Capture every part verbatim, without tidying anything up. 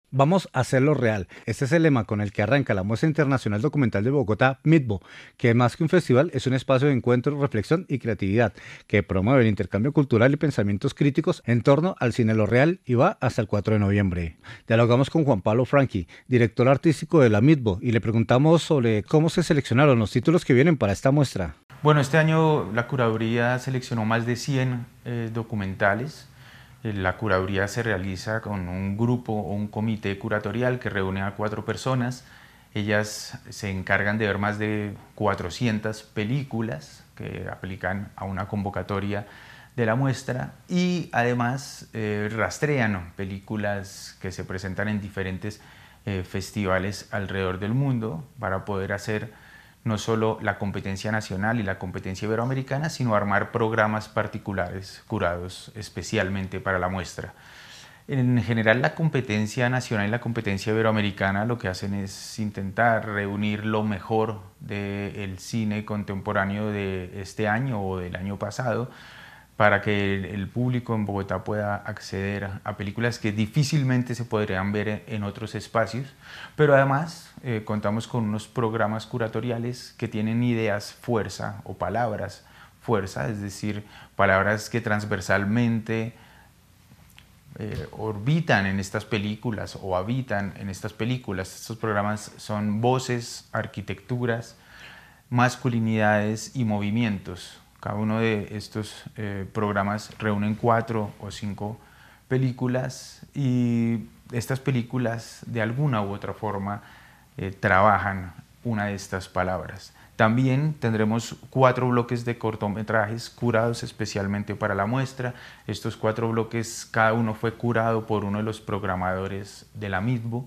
Vamos a hacerlo real. Este es el lema con el que arranca la Muestra Internacional Documental de Bogotá, MITBO, que más que un festival es un espacio de encuentro, reflexión y creatividad, que promueve el intercambio cultural y pensamientos críticos en torno al cine lo real y va hasta el cuatro de noviembre. Dialogamos con Juan Pablo Franqui, director artístico de la MITBO, y le preguntamos sobre cómo se seleccionaron los títulos que vienen para esta muestra. Bueno, este año la curaduría seleccionó más de cien eh, documentales. La curaduría se realiza con un grupo o un comité curatorial que reúne a cuatro personas. Ellas se encargan de ver más de cuatrocientas películas que aplican a una convocatoria de la muestra y además eh, rastrean películas que se presentan en diferentes eh, festivales alrededor del mundo para poder hacer no solo la competencia nacional y la competencia iberoamericana, sino armar programas particulares curados especialmente para la muestra. En general, la competencia nacional y la competencia iberoamericana lo que hacen es intentar reunir lo mejor del cine contemporáneo de este año o del año pasado, para que el público en Bogotá pueda acceder a películas que difícilmente se podrían ver en otros espacios, pero además eh, contamos con unos programas curatoriales que tienen ideas fuerza o palabras fuerza, es decir, palabras que transversalmente eh, orbitan en estas películas o habitan en estas películas. Estos programas son voces, arquitecturas, masculinidades y movimientos. Cada uno de estos eh, programas reúnen cuatro o cinco películas y estas películas de alguna u otra forma eh, trabajan una de estas palabras. También tendremos cuatro bloques de cortometrajes curados especialmente para la muestra. Estos cuatro bloques, cada uno fue curado por uno de los programadores de la MITBO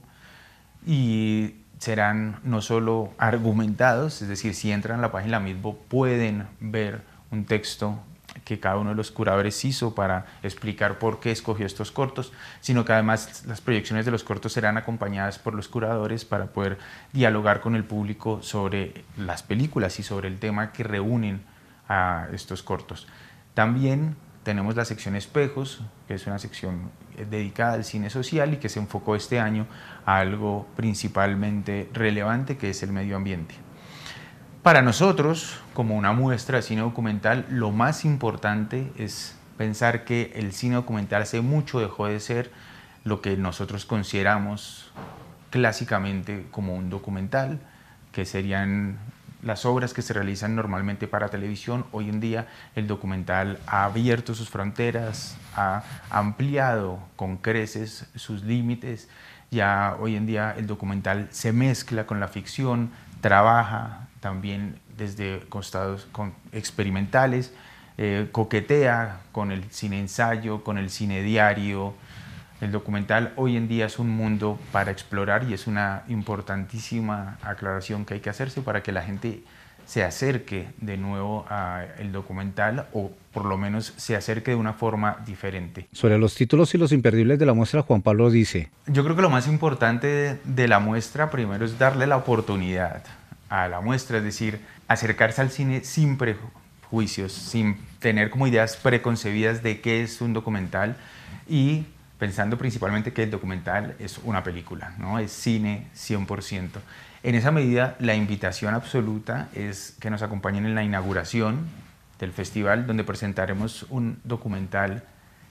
y serán no solo argumentados, es decir, si entran a la página de la MITBO pueden ver un texto que cada uno de los curadores hizo para explicar por qué escogió estos cortos, sino que además las proyecciones de los cortos serán acompañadas por los curadores para poder dialogar con el público sobre las películas y sobre el tema que reúnen a estos cortos. También tenemos la sección Espejos, que es una sección dedicada al cine social y que se enfocó este año a algo principalmente relevante, que es el medio ambiente. Para nosotros, como una muestra de cine documental, lo más importante es pensar que el cine documental hace mucho dejó de ser lo que nosotros consideramos clásicamente como un documental, que serían las obras que se realizan normalmente para televisión. Hoy en día el documental ha abierto sus fronteras, ha ampliado con creces sus límites. Ya hoy en día el documental se mezcla con la ficción, trabaja también desde costados con experimentales, eh, coquetea con el cine ensayo, con el cine diario. El documental hoy en día es un mundo para explorar y es una importantísima aclaración que hay que hacerse para que la gente se acerque de nuevo al documental o por lo menos se acerque de una forma diferente. Sobre los títulos y los imperdibles de la muestra, Juan Pablo dice: Yo creo que lo más importante de, de la muestra primero es darle la oportunidad a la muestra, es decir, acercarse al cine sin prejuicios, sin tener como ideas preconcebidas de qué es un documental y pensando principalmente que el documental es una película, ¿no? Es cine cien por ciento. En esa medida, la invitación absoluta es que nos acompañen en la inauguración del festival, donde presentaremos un documental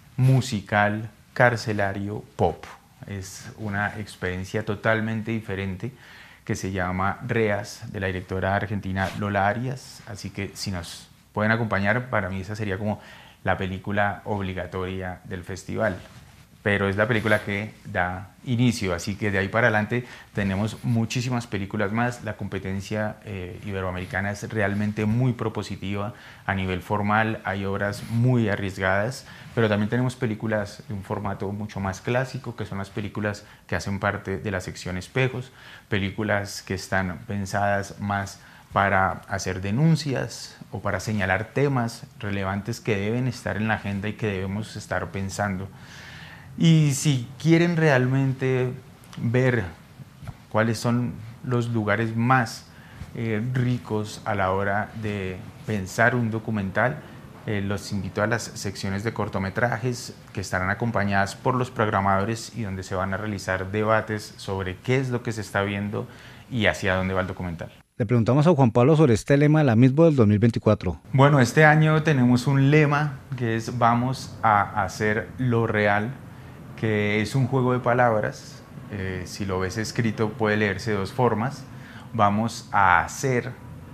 musical, carcelario, pop. Es una experiencia totalmente diferente que se llama Reas, de la directora argentina Lola Arias, así que si nos pueden acompañar, para mí esa sería como la película obligatoria del festival. Pero es la película que da inicio, así que de ahí para adelante tenemos muchísimas películas más. La competencia eh, iberoamericana es realmente muy propositiva a nivel formal, hay obras muy arriesgadas, pero también tenemos películas de un formato mucho más clásico, que son las películas que hacen parte de la sección Espejos, películas que están pensadas más para hacer denuncias o para señalar temas relevantes que deben estar en la agenda y que debemos estar pensando. Y si quieren realmente ver cuáles son los lugares más eh, ricos a la hora de pensar un documental, Eh, los invito a las secciones de cortometrajes que estarán acompañadas por los programadores y donde se van a realizar debates sobre qué es lo que se está viendo y hacia dónde va el documental. Le preguntamos a Juan Pablo sobre este lema de la MITBO del dos mil veinticuatro. Bueno, este año tenemos un lema que es vamos a hacer lo real, que es un juego de palabras. Eh, si lo ves escrito puede leerse de dos formas. Vamos a hacer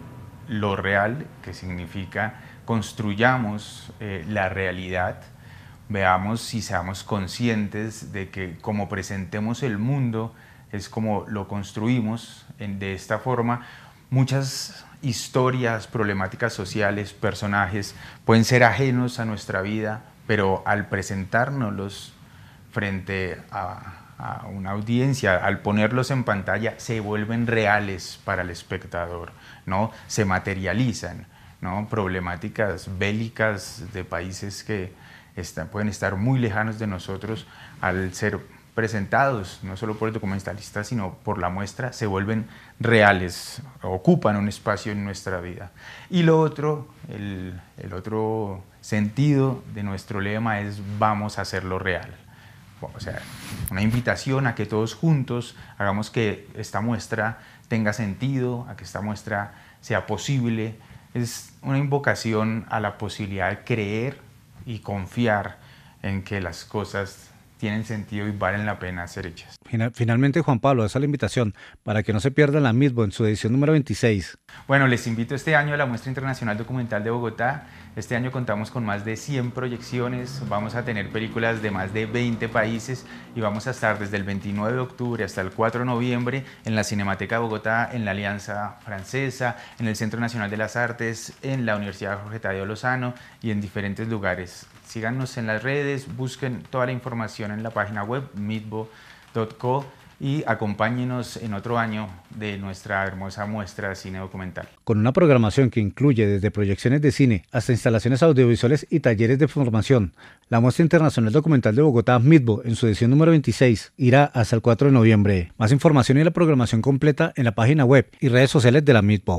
lo real, que significa construyamos eh, la realidad, veamos y seamos conscientes de que como presentemos el mundo es como lo construimos en, de esta forma. Muchas historias, problemáticas sociales, personajes pueden ser ajenos a nuestra vida, pero al presentárnoslos frente a, a una audiencia, al ponerlos en pantalla, se vuelven reales para el espectador, ¿no? Se materializan, ¿no? Problemáticas bélicas de países que están, pueden estar muy lejanos de nosotros, al ser presentados no solo por el documentalista sino por la muestra, se vuelven reales, ocupan un espacio en nuestra vida. Y lo otro, el, el otro sentido de nuestro lema es vamos a hacerlo real. O sea, una invitación a que todos juntos hagamos que esta muestra tenga sentido, a que esta muestra sea posible. Es una invocación a la posibilidad de creer y confiar en que las cosas tienen sentido y valen la pena ser hechas. Finalmente, Juan Pablo, esa es la invitación para que no se pierdan la MITBO en su edición número veintiséis. Bueno, les invito este año a la Muestra Internacional Documental de Bogotá. Este año contamos con más de cien proyecciones, vamos a tener películas de más de veinte países y vamos a estar desde el veintinueve de octubre hasta el cuatro de noviembre en la Cinemateca de Bogotá, en la Alianza Francesa, en el Centro Nacional de las Artes, en la Universidad Jorge Tadeo Lozano y en diferentes lugares. Síganos en las redes, busquen toda la información en la página web mitbo punto co y acompáñenos en otro año de nuestra hermosa muestra de cine documental. Con una programación que incluye desde proyecciones de cine hasta instalaciones audiovisuales y talleres de formación, la Muestra Internacional Documental de Bogotá, MITBO, en su edición número veintiséis, irá hasta el cuatro de noviembre. Más información y la programación completa en la página web y redes sociales de la MITBO.